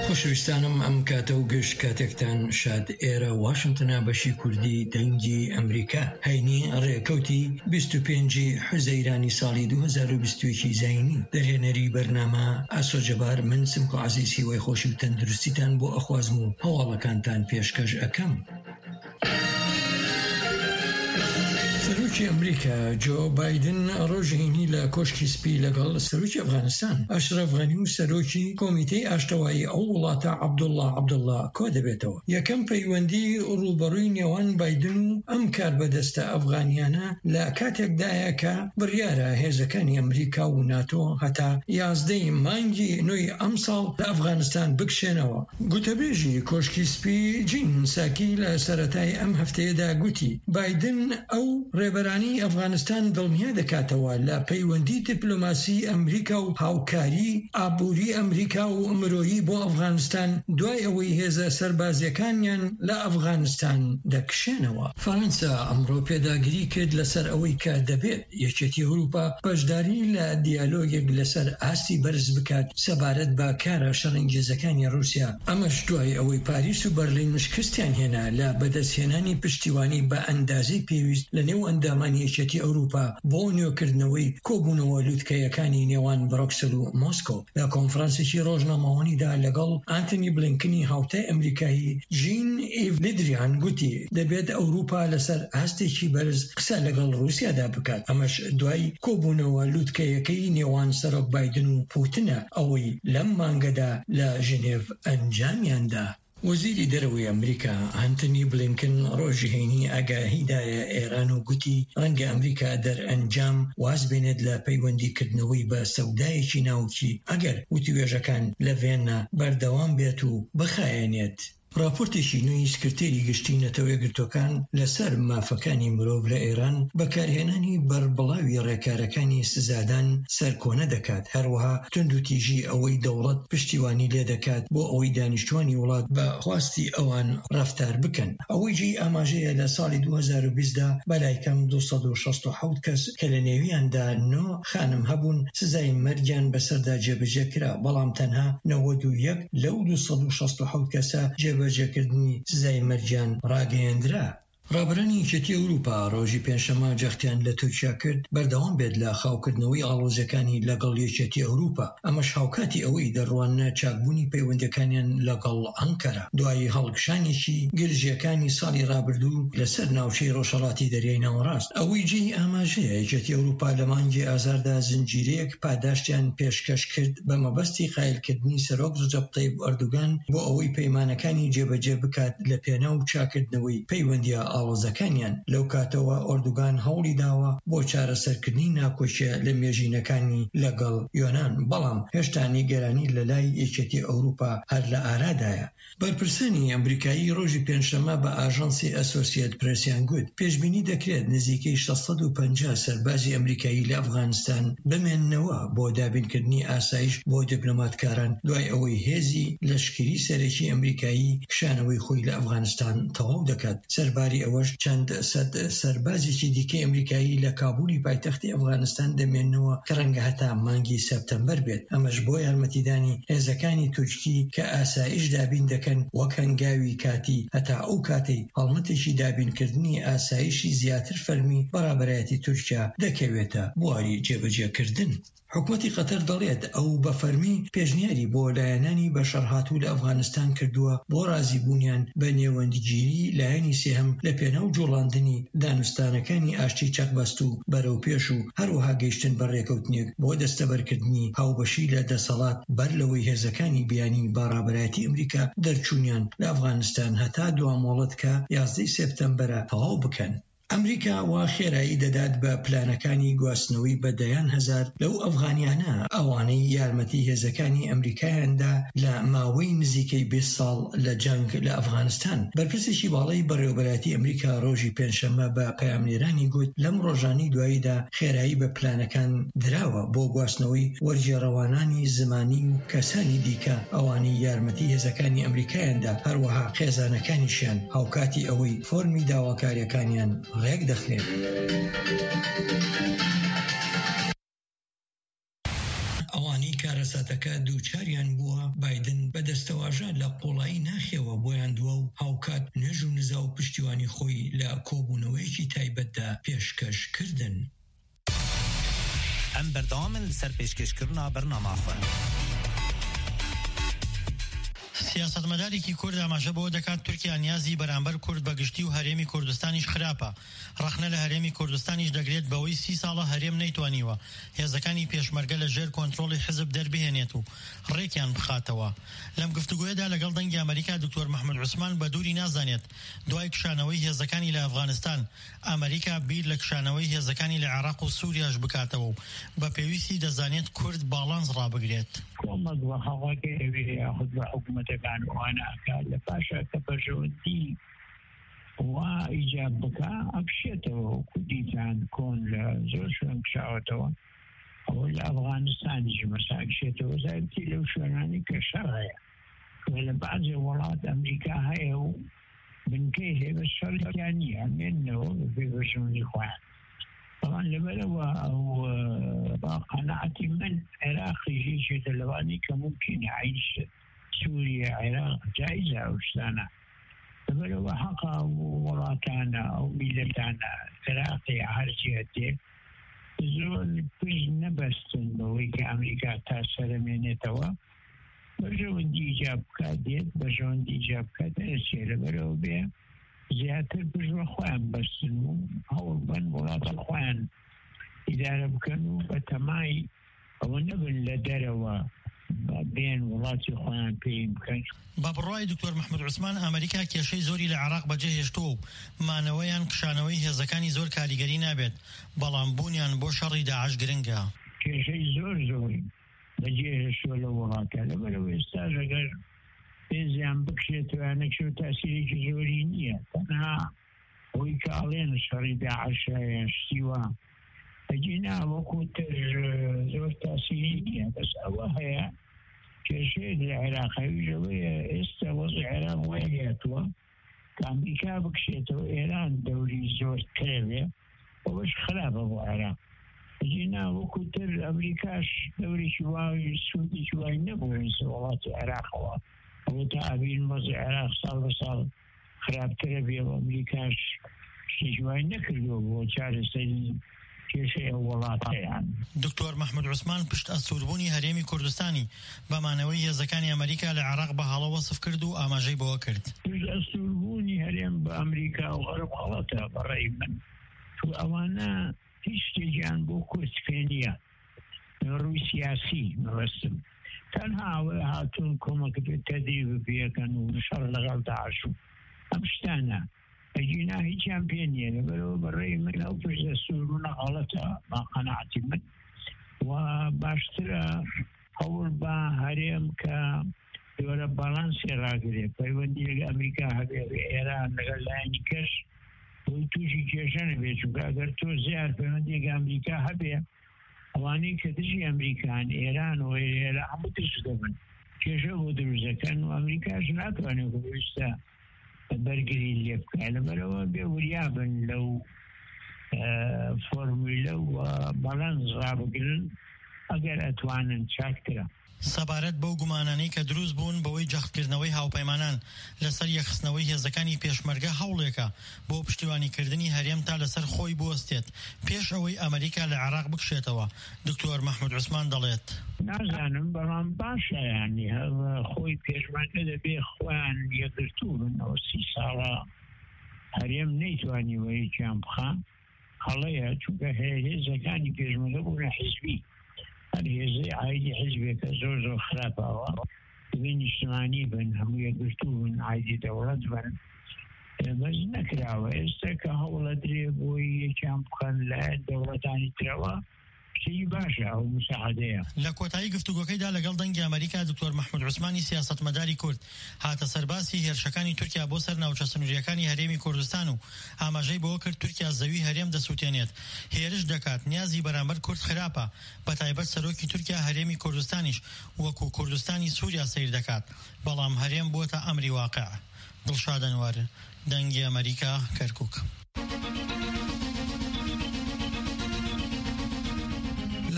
خۆشەویستانم ئەم کاتە و گەشت کاتێکتان شاد ئێرە واشنتنە بەشی کوردی دەنگی ئەمریکا هەینی ڕێکەوتی 25 حوزەیرانی ساڵی 2021 زاینی دەرهێنەری بەرنامە ئاسۆجەبار من سمکۆ عەزیزی وای خۆشی و تەندروستیتان بۆ ئەخوازم و هەواڵەکانتان پێشکەش ئەکەم. سەرۆکی ئەمریکا جۆ بایدن ڕۆژهینی لە کۆشکی سپی لەگەڵ سەرۆکی ئەفغانستان ئەشرەف غەنی و سەرۆکی کۆمیتەی ئاشتەوایی ئەو وڵاتە عەبدوڵڵا کۆ دەبێتەوە. یەکەم پەیوەندی ڕوبەڕووی نێوان بایدن و ئەم کاربەدەستە ئەفغانیانە لە کاتێکدایە کە بڕیارە هێزەکانی ئەمریکا و ناتۆ هەتا 11 مانگی نوێی ئەم ساڵ لە ئەفغانستان بکشێنەوە. گوتەبێژی کۆشکی سپی جین ساکی لە سەرەتای ئەم هەفتەیەدا گوتی بایدن ئەو ڕێبەرانی ئەفغانستان دڵنیا دەکاتەوە لە پەیوەندی دیپلۆماسی ئەمریکا و هاوکاری ئابووری ئەمریکا و مرۆیی بۆ ئەفغانستان دوای ئەوەی هێزە سەربازیەکانیان لە ئەفغانستان دەکشێنەوە. فەرەنسا ئەمڕۆ پێداگیری کرد لەسەر ئەوەی کە دەبێت یەکێتی ئەوروپا بەشداری لە دیالۆگێک لەسەر ئاستی بەرز بکات سەبارەت بە کارە شەڕەنگێزەکانی رووسیا. ئەمەش دوای ئەوەی پاریس و بەرلین مشکستیان هێنا لە بەدەستهێنانی پشتیوانی بە ئەندازەی پێویست لە نێو ئەندامانی یەکێتی ئەوروپا بۆ نوێکردنەوەی کۆبوونەوە لووتکەیەکانی نێوان بڕۆکسل و مۆسکۆ. لە کۆنفرانسێکی ڕۆژنامەوانیدا لەگەڵ ئانتنی بلینکنی هاوتای ئەمریکایی ژین ئیڤلیدریان گوتی دەبێت ئەوروپا لەسەر ئاستێکی بەرز قسە لەگەڵ رووسیادا بکات. ئەمەش دوای کۆبوونەوە لووتکەیەکەی نێوان سەرۆک بایدن و پوتنە ئەوەی لەم مانگەدا لە ژنێڤ ئەنجامیاندا. وەزیری دەرەوەی ئەمریکا ئانتنی بلینکن ڕۆژی هەینی ئاگاهیدایە ئێران و گوتی ڕەنگە ئەمریکا دەرئەنجام واز بێنێت لە پەیوەندیکردنەوەی بە سەودایەکی ناوکی ئەگەر وتیوێژەکان لە ڤێننا بەردەوام بێت و بخایێنێت. راپۆرتێکی نوێی سکرتێری گشتی نەتەوە یەکگرتوەکان لەسەر مافەکانی مرۆڤ لە ئێران بەکارهێنانی بەربڵاوی ڕێکارەکانی سزادان سەرکۆنە دەکات. هەروەها توندوتیژی ئەوەی دەوڵەت پشتیوانی لێ دەکات بۆ ئەوەی دانیشتوانی وڵات بە خواستی ئەوان ڕەفتار بکەن. ئەوەی جێی ئاماژەیە لە ساڵی 2020دا بەلایکەم 267 کەس کە لە نێویاندا 9 خانم هەبوون سزای مەرگیان بەسەردا جێبەجێ کرا، بەڵام تەنها 91 لەو 267 کەسە جێبەجێکردنی سزای مەرجیان ڕاگەیەندرا. ڕابردنی یەکێتی ئەوروپا ڕۆژی پێنجشەممە جەختیان لە تورکیا کرد بەردەوام بێت لە خاوکردنەوەی ئاڵۆزەکانی لەگەڵ یەکێتی ئەوروپا. ئەمەش هاوکاتی ئەوەی دەڕوانە چاکبوونی پەیوەندەکانیان لەگەڵ ئەنکەرە دوای هەڵکشانێکی گرژیەکانی ساڵی ڕابردوو لەسەر ناوچەی ڕۆژهەڵاتی دەریای ناوەڕاست. ئەوەی جێی ئاماژەیە یەکێتی ئەوروپا لە مانگی ئازاردا زنجیرەیەک پاداشتیان پێشکەش کرد بە مەبەستی قایلکردنی سەرۆک ڕەجەب تەیب ئەردوگان بۆ ئەوەی پەیمانەکانی جێبەجێ بکات لە پێناو چاکردنەوەی پەیوەندیە ئاڵۆزەکانیان. لەو کاتەوە ئەردوگان هەوڵی داوە بۆ چارەسەرکردنی ناکۆچیە لە مێژینەکانی لەگەڵ یۆنان، بەڵام هێشتا نیگەرانی لە لای یەکێتی ئەوروپا هەر لە ئارادایە. بەرپرسانی ئەمریکایی ڕۆژی پێنجشەممە بە ئاژانسی ئەسۆسیێتد پرێسیان گوت پێشبینی دەکرێت نزیکەی 650 سەربازی ئەمریکایی لە ئەفغانستان بمێننەوە بۆ دابینکردنی ئاسایش بۆ دیپلۆماتکاران دوای ئەوەی هێزی لەشکری سەرەکی ئەمریکایی کشانەوەی خۆی لە ئەفغانستان تەواو دەکات. سەرباری ئەوەش چەند سەد سەربازێکی دیکەی ئەمریکایی لە کابولی پایتەختی ئەفغانستان دەمێننەوە کە ڕەنگە هەتا مانگی سەپتەمبەر بێت. ئەمەش بۆ یارمەتیدانی هێزەکانی تورکی کە ئاسایش دابین دەکەن وەک هەنگاوی کاتی هەتا ئەو کاتەی هەڵمەتێکی دابینکردنی ئاسایشی زیاتر فەرمی بەرابەرایەتی تورکیا دەکەوێتە بواری جێبەجێکردن. حکومەتی قەتەر دەڵێت ئەو بە فەرمی پێشنیاری بۆ لایەنانی بەشەڕهاتوو لە ئەفغانستان کردووە بۆ رازیبوونیان بە نێوەندگیری لایەنی سێهەم لە پێناو جوڵاندنی دانوستانەکانی ئاشتی چەقبەست و بەرەو پێش و هەروەها گەیشتن بە ڕێکەوتنێک بۆ دەستەبەرکردنی هاوبەشی لە دەسەڵات بەر لەوەی هێزەکانی بیانی بەڕابەرایەتی ئەمریکا دەرچوونیان لە ئەفغانستان هەتا دوامۆڵەت کە 11 سپتەمبەرە تەواو بکەن. ئەمریکا وا خێرایی دەدات بە پلانەکانی گواستنەوەی بە دەیان هەزار لەو ئەفغانیانە ئەوانەی یارمەتی هێزەکانی ئەمریکایاندا لە ماوەی نزیکەی 20 ساڵ لە جەنگ لە ئەفغانستان. بەرپرسێکی باڵای بەڕێوەبەرایەتی ئەمریکا ڕۆژی پێنجشەممە بە پەیامنێرانی گوت لەم ڕۆژانەی دواییدا خێرایی بە پلانەکان دراوە بۆ گواستنەوەی وەرگێڕەوانانی زمانی و کەسانی دیکە ئەوانەی یارمەتی هێزەکانی ئەمریکایاندا هەروەها خێزانەکانیشیان هاوکاتی ئەوەی فۆرمی داواکاریەکانیان ڕێک دەخرێت. ئەوانەی کارەساتەکە دووچاریان بووە بایدن بەدەستەواژە لە قۆڵایی ناخێەوە بۆیان دووە و هاوکات نوێژ و نزا و پشتیوانی خۆی لە کۆبوونەوەیەکی تایبەتدا پێشکەشکردن. ئەم بەردەوامن لەسەر پێشکەشکردنا بەرنامەخۆ. سیاستمەدارێکی کورد ئاماژە بۆ دەکات تورکیا نیازی بەرامبەر کورد بە گشتی و هەرێمی کوردستانیش خراپە. ڕەخنە لە هەرێمی کوردستانیش دەگرێت بەوەی 30 ساڵە هەرێم نەیتوانیوە هێزەکانی پێشمەرگە لە ژێر کۆنتڕۆڵی حزب دەربهێنێت و ڕێکیان بخاتەوە. لەم گفتوگویەدا لەگەڵ دەنگی ئەمریکا دکتۆر محمود عوسمان بە دووری نازانێت دوای کشانەوەی هێزەکانی لە ئەفغانستان ئەمریکا بیر لە کشانەوەی هێزەکانی لە عێراق و سووریاش بکاتەوە و بە پێویستی دەزانێت کورد باڵانس ڕابگرێت. کۆمەک بە هەواڵەکە یاخود بە حکوومەتەکان وانەکە لە پاشە کە بەژەوەندی وا ئیجاب بکە ئەکشێتەوە وەکو دیتان کۆن لە زۆر شوێن کشاوەتەوە ئەوە لە ئەفغانستانیش مەساکشێتەوە زایەتی لەو شوێنانی کە شەڕ هەیە لە بەعزێ وڵات ئەمریکا هەیە و بنکەی هەیە بە شەڕیان نییە ئەمێننەوە بە بەژەوەندی خۆیان طبعا لبلوا أو قناعتي من عراقي جيشة اللواني كممكن يعيش سوريا عراق جائزة أو شتانا لبلوا حقا ولاتانا أو ميلتانا عراقي عرجيتي زول بيج نبستن بويك أمريكا تاسر منتوا برجون دي جاب كاديت برجون دي جاب كاديت لبلوا بيه زیاتر بجوە خۆیان بەستن و هەوڵ بن وڵاتە خۆیان ئیدارە بکەن و بە تەمای ئەوە نەبن لە دەرەوە بێن وڵاتی خۆیان پێی بکەن. بە بڕوای دکتۆر محمود عوسمان ئەمریکا کێشەی زۆری لە عێراق بەجێهێشتووە و مانەوەیان کشانەوەی هێزەکانی زۆر کاریگەری نابێت بەڵام بوونیان بۆ شەڕی داعش گرنگە. کێشەی زۆری بەجێهێشتووە لە وڵاتە لەبەرەوە ئێستاش ئەگەر پێزیان بکشێتەوە نەکشێ و تاسیرێکی زۆری نییە تەنها ئەوەی کە ئەڵێن شەڕی داعش هەیە شتیوە ئەجینا وەکو تر زۆر تاسیری نییە بەس ئەوە هەیە کێشەیەک لە عێراقەویژەوەیە ئێستا وەزی عێراق وای هاتووە کە ئەمریکا بکشێتەوە ئێران دەوری زۆر کرێوێ ئەوەش خراپە بۆ عێراق ئەجینا وەکو تر ئەمریکاش دەورێکی وای سوودێکی وای نەبوو وڵاتی عێراقەوە ئەوە تا ئەبین وەزی عێراق ساڵ بە ساڵ خراپترە بێ و ئەمریکاش شتێکی وای نەکردووە بۆ چارەسەری کێشەی ئەو وڵاتەیان. دکتۆر محمود عوسمان پشت ئەستووربوونی هەرێمی کوردستانی بەمانەوەی هێزەکانی ئەمریکا لە عێراق بە هەڵە وەسف کرد و ئاماژەی بەوە کرد. پشت ئەستووربوونی هەرێم بە ئەمریکا و غەرب هەڵەتە بەڕێی من تو ئەوانە هیچ شتێکیان بۆ کورد پێ نییە ڕووی سیاسی مەبەستم تەنها ئەوەی هاتوون کۆمەک تەدریب بێکەن و شەڕ لەگەڵ داعش و ئەم شتانە ئەجینا هیچیان پێ نییە لەبەرەوە بەڕێی من ئەو پشت ئەستووربوونە غەڵەتە با قەناعەتی من و باشترە هەوڵ بە هەرێم کە دووەرە باڵانسی ڕاگرێ پەیوەندی لەگە ئەمریکا هەبێ ئێران لەگەڵ لایەنی کەش تووشی کێشە نەبێت چونکە ئەگەر تۆ زیاد پەیوەندی ئەمریکا هەبێ ئەوانەی کە دژی ئەمریکان ئێران و ئێرە هەموو تشت دەبن کێشە بۆ دروستەکەن و ئەمریکاش ناتوانێت ویستە بەرگری لێ بکە لەبەرەوە بێ وریابن لەو فۆرمولە و بەڵەنس ڕابگرن ئەگەر ئەتوانن چاکترە. سەبارەت بەو گومانانەی کە دروست بوون بەوەی جەختکردنەوەی هاوپەیمانان لەسەر یەخستنەوەی هێزەکانی پێشمەرگە هەوڵێکە بۆ پشتیوانیکردنی هەرێم تا لەسەر خۆی بوەستێت پێش ئەوەی ئەمریکا لە عێراق بکشێتەوە. دکتۆر محمود عوسمان دەڵێت نازانم بەڵام باشە یانی خۆی پێشمەرگە دەبێ خۆیان یەکگرتوو بنەوە 30 ساڵە هەرێم نەیتوانی وەیەکیان بخان هەڵەیە چونکە هێزەکانی پێشمەرگە بوونە حیزبی هەر هێزەی عایدی حیزبێکە زۆر خراپەوە دەبێ نیشتمانی بن هەموو یەکگرتوو بن عایدی دەوڵەت بن بەس نەکراوە ئێستا کە هەوڵە درێ بۆی یەکیان بخەن لە دەوڵەتانی ترەوە شتێکی باشە ئەو مساعدەیە. لە کۆتایی گفتوگۆکەیدا لەگەڵ دەنگی ئەمریکا دکتۆر محمود عوسمانی سیاسەتمەداری کورد هاتە سەرباسی هێرشەکانی تورکیا بۆ سەر ناوچە سنووریەکانی هەرێمی کوردستان و ئاماژەی بەوە کرد تورکیا زەوی هەرێم دەسووتێنێت هێرش دەکات نیازی بەرامبەر کورد خراپە بەتایبەت سەرۆکی تورکیا هەرێمی کوردستانیش وەکو کوردستانی سووریا سەیر دەکات بەڵام هەرێم بووەتە ئەمری واقع. دڵشاد ئەنوار، دەنگی ئەمریکا، کەرکووک.